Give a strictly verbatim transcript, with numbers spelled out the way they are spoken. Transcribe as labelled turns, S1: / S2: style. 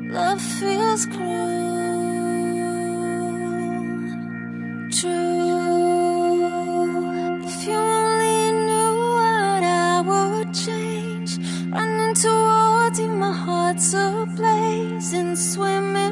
S1: Love feels cruel, true. If you only knew what I would change, running towards you, my heart's ablaze and swimming